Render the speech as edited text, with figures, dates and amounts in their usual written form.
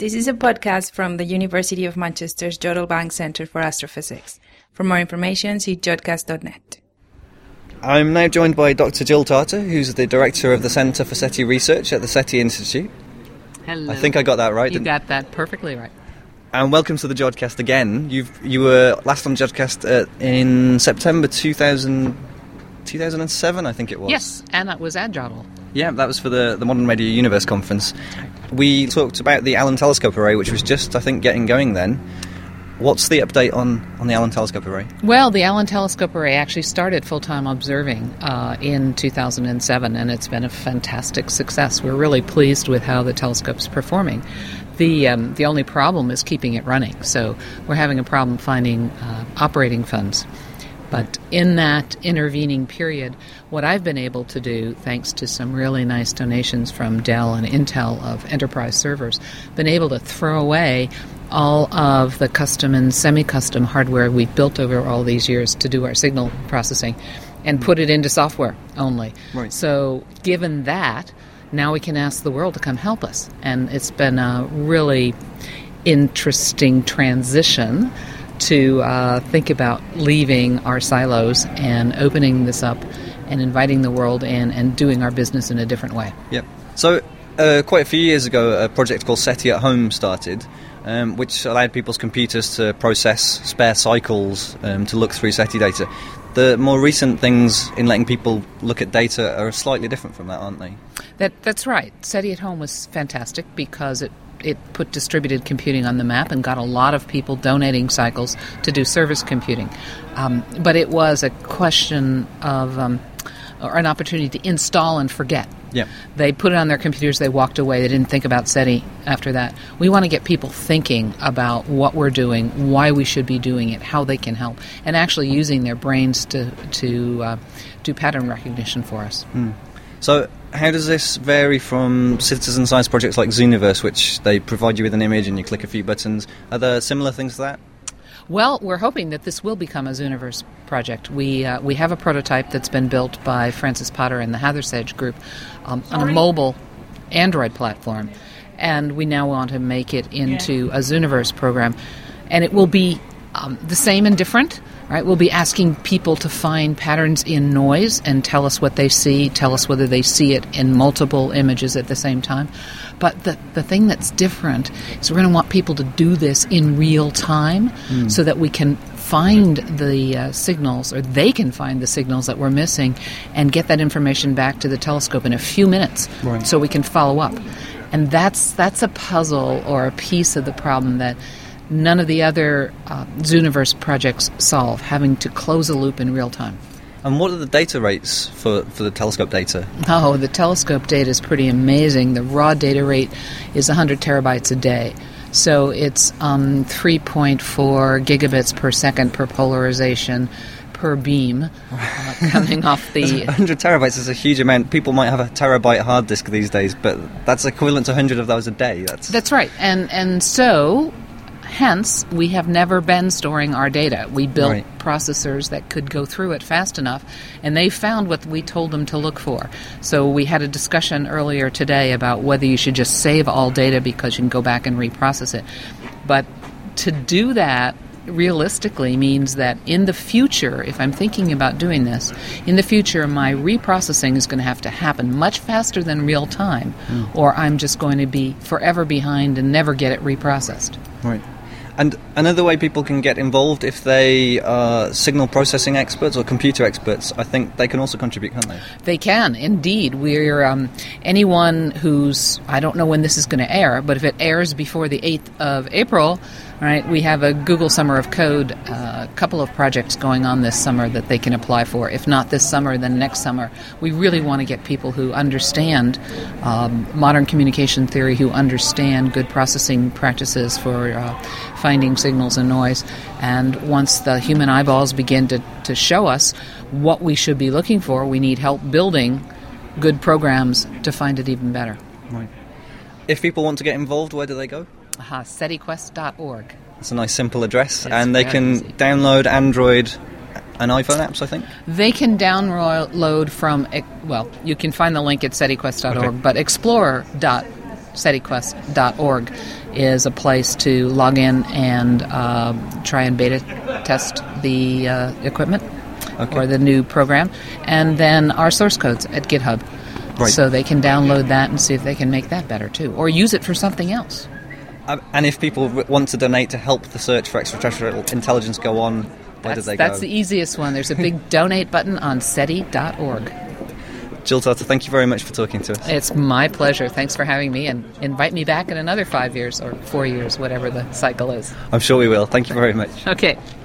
This is a podcast from the University of Manchester's Jodrell Bank Centre for Astrophysics. For more information, see jodcast.net. I'm now joined by Dr. Jill Tarter, who's the Director of the Centre for SETI Research at the SETI Institute. Hello. I think I got that right. You got that perfectly right. And welcome to the Jodcast again. You were last on Jodcast in September 2007, I think it was. Yes, and it was at Jodrell. Yeah, that was for the Modern Radio Universe conference. We talked about the Allen Telescope Array, which was just, I think, getting going then. What's the update on the Allen Telescope Array? Well, the Allen Telescope Array actually started full-time observing in 2007, and it's been a fantastic success. We're really pleased with how the telescope's performing. The only problem is keeping it running, so we're having a problem finding operating funds. But in that intervening period, what I've been able to do, thanks to some really nice donations from Dell and Intel of enterprise servers, been able to throw away all of the custom and semi-custom hardware we've built over all these years to do our signal processing and put it into software only. Right. So given that, now we can ask the world to come help us. And it's been a really interesting transition to think about leaving our silos and opening this up and inviting the world in and doing our business in a different way. Yep. So quite a few years ago, a project called SETI at Home started, which allowed people's computers to process spare cycles to look through SETI data. The more recent things in letting people look at data are slightly different from that, aren't they? That's right. SETI at Home was fantastic because it put distributed computing on the map and got a lot of people donating cycles to do service computing. But it was a question of, or an opportunity to install and forget. Yeah. They put it on their computers, they walked away, they didn't think about SETI after that. We want to get people thinking about what we're doing, why we should be doing it, how they can help, and actually using their brains to do pattern recognition for us. So how does this vary from citizen science projects like Zooniverse, which they provide you with an image and you click a few buttons? Are there similar things to that? Well, we're hoping that this will become a Zooniverse project. We have a prototype that's been built by Francis Potter and the Hathersage group on a mobile Android platform, and we now want to make it into a Zooniverse program. And it will be the same and different. Right, we'll be asking people to find patterns in noise and tell us what they see, tell us whether they see it in multiple images at the same time. But the thing that's different is we're going to want people to do this in real time so that we can find the signals, or they can find the signals that we're missing and get that information back to the telescope in a few minutes so we can follow up. And that's a puzzle or a piece of the problem that none of the other Zooniverse projects solve, having to close a loop in real time. And what are the data rates for the telescope data? Oh, the telescope data is pretty amazing. The raw data rate is 100 terabytes a day. So it's 3.4 gigabits per second per polarization per beam coming off the... 100 terabytes is a huge amount. People might have a terabyte hard disk these days, but that's equivalent to 100 of those a day. That's right. And so... Hence, we have never been storing our data. We built processors that could go through it fast enough, and they found what we told them to look for. So we had a discussion earlier today about whether you should just save all data because you can go back and reprocess it. But to do that realistically means that in the future, if I'm thinking about doing this, in the future my reprocessing is going to have to happen much faster than real time, or I'm just going to be forever behind and never get it reprocessed. Right. And another way people can get involved, if they are signal processing experts or computer experts, I think they can also contribute, can't they? They can, indeed. We're anyone who's, I don't know when this is going to air, but if it airs before the 8th of April, right, we have a Google Summer of Code, a couple of projects going on this summer that they can apply for. If not this summer, then next summer. We really want to get people who understand modern communication theory, who understand good processing practices for finding signals and noise. And once the human eyeballs begin to show us what we should be looking for, we need help building good programs to find it even better. Right. If people want to get involved, where do they go? SETIquest.org. It's a nice simple address, It's and they can easy. Download Android and iPhone apps, I think? They can download from, well, you can find the link at SETIquest.org, Okay. but Explorer SETIquest.org is a place to log in and try and beta test the equipment or the new program. And then our source code's at GitHub. Right. So they can download that and see if they can make that better too, or use it for something else. And if people want to donate to help the search for extraterrestrial intelligence go on, where do they go? That's the easiest one. There's a big donate button on SETI.org. Jill Tarter, thank you very much for talking to us. It's my pleasure. Thanks for having me, and invite me back in another 5 years or 4 years, whatever the cycle is. I'm sure we will. Thank you very much. Okay.